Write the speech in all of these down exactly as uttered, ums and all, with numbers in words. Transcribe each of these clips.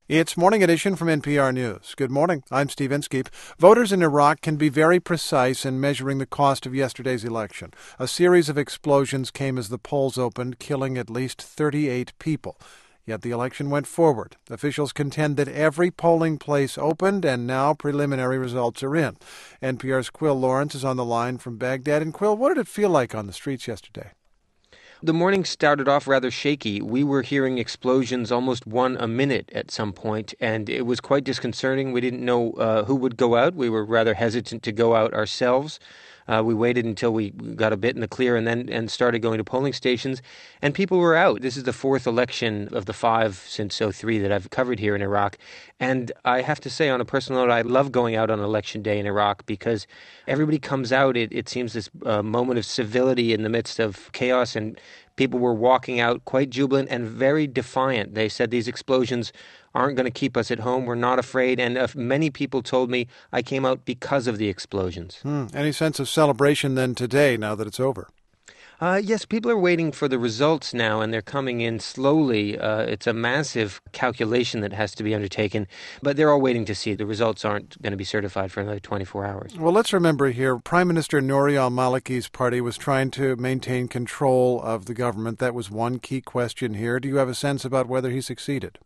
It's Morning Edition from N P R News. Good morning. I'm Steve Inskeep. Voters in Iraq can be very precise in measuring the cost of yesterday's election. A series of explosions came as the polls opened, killing at least thirty-eight people. Yet the election went forward. Officials contend that every polling place opened, and now preliminary results are in. N P R's Quill Lawrence is on the line from Baghdad. And Quill, what did it feel like on the streets yesterday? The morning started off rather shaky. We were hearing explosions almost one a minute at some point, and it was quite disconcerting. We didn't know uh, who would go out. We were rather hesitant to go out ourselves. Uh, we waited until we got a bit in the clear and then and started going to polling stations, and people were out. This is the fourth election of the five since oh three that I've covered here in Iraq. And I have to say, on a personal note, I love going out on election day in Iraq because everybody comes out. It, it seems this uh, moment of civility in the midst of chaos, and people were walking out quite jubilant and very defiant. They said these explosions aren't going to keep us at home. We're not afraid. And uh, many people told me I came out because of the explosions. Hmm. Any sense of celebration then today, now that it's over? Uh, yes, people are waiting for the results now, and they're coming in slowly. Uh, it's a massive calculation that has to be undertaken, but they're all waiting to see. The results aren't going to be certified for another twenty-four hours. Well, let's remember here, Prime Minister Nouri al-Maliki's party was trying to maintain control of the government. That was one key question here. Do you have a sense about whether he succeeded?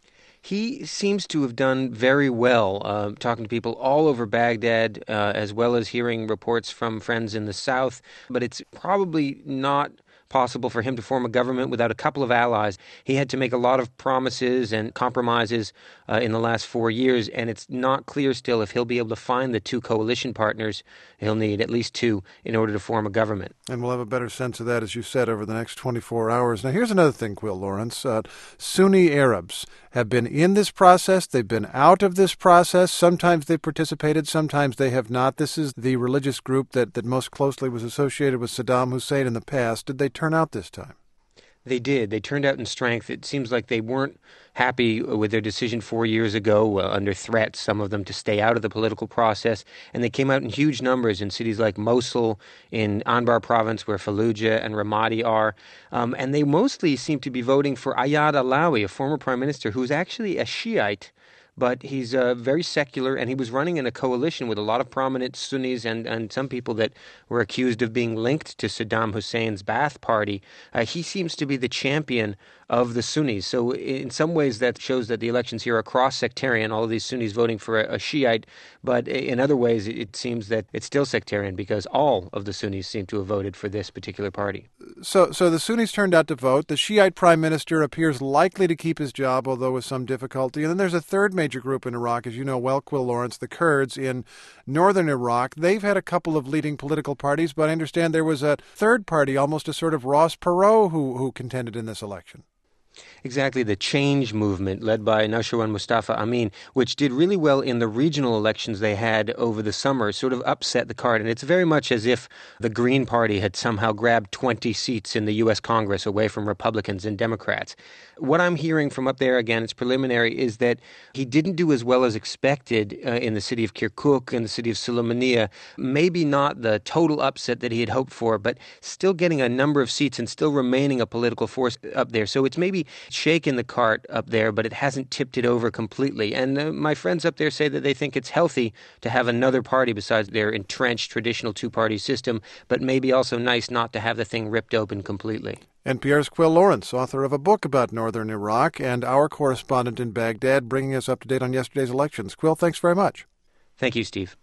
He seems to have done very well, uh, talking to people all over Baghdad, uh, as well as hearing reports from friends in the south. But it's probably not possible for him to form a government without a couple of allies. He had to make a lot of promises and compromises uh, in the last four years, and it's not clear still if he'll be able to find the two coalition partners. He'll need at least two in order to form a government. And we'll have a better sense of that, as you said, over the next twenty-four hours. Now, here's another thing, Quill Lawrence. Uh, Sunni Arabs have been in this process. They've been out of this process. Sometimes they've participated, sometimes they have not. This is the religious group that, that most closely was associated with Saddam Hussein in the past. Did they turn out this time? They did. They turned out in strength. It seems like they weren't happy with their decision four years ago, uh, under threat, some of them, to stay out of the political process. And they came out in huge numbers in cities like Mosul, in Anbar province, where Fallujah and Ramadi are. Um, and they mostly seem to be voting for Ayad Allawi, a former prime minister who's actually a Shiite, but he's uh, very secular, and he was running in a coalition with a lot of prominent Sunnis and, and some people that were accused of being linked to Saddam Hussein's Ba'ath Party. Uh, he seems to be the champion of the Sunnis. So in some ways that shows that the elections here are cross-sectarian, all of these Sunnis voting for a, a Shiite, but in other ways it seems that it's still sectarian because all of the Sunnis seem to have voted for this particular party. So, so the Sunnis turned out to vote. The Shiite prime minister appears likely to keep his job, although with some difficulty. And then there's a third major group in Iraq, as you know well, Quill Lawrence, the Kurds in northern Iraq. They've had a couple of leading political parties, but I understand there was a third party, almost a sort of Ross Perot, who, who contended in this election. Exactly, the change movement led by Nashirwan Mustafa Amin, which did really well in the regional elections they had over the summer, sort of upset the card. And it's very much as if the Green Party had somehow grabbed twenty seats in the U S Congress away from Republicans and Democrats. What I'm hearing from up there, again, it's preliminary, is that he didn't do as well as expected uh, in the city of Kirkuk and the city of Sulaymaniyah. Maybe not the total upset that he had hoped for, but still getting a number of seats and still remaining a political force up there. So it's maybe shaken the cart up there, but it hasn't tipped it over completely. And uh, my friends up there say that they think it's healthy to have another party besides their entrenched traditional two-party system, but maybe also nice not to have the thing ripped open completely. N P R's Quill Lawrence, author of a book about northern Iraq, and our correspondent in Baghdad, bringing us up to date on yesterday's elections. Quill, thanks very much. Thank you, Steve.